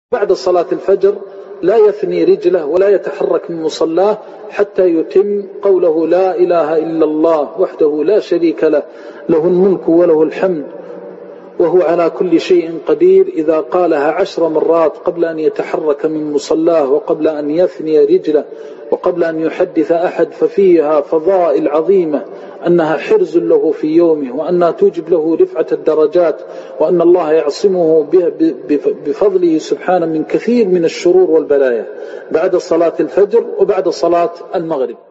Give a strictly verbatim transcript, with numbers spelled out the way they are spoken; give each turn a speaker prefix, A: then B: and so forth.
A: بعد صلاة الفجر لا يثني رجله ولا يتحرك من مصلاه حتى يتم قوله لا إله إلا الله وحده لا شريك له، له الملك وله الحمد وهو على كل شيء قدير، إذا قالها عشر مرات قبل أن يتحرك من مصلاه وقبل أن يثني رجله وقبل أن يحدث أحد، ففيها فضائل عظيمة، أنها حرز له في يومه، وأنها توجب له رفعة الدرجات، وأن الله يعصمه بفضله سبحانه من كثير من الشرور والبلايا بعد صلاة الفجر وبعد صلاة المغرب.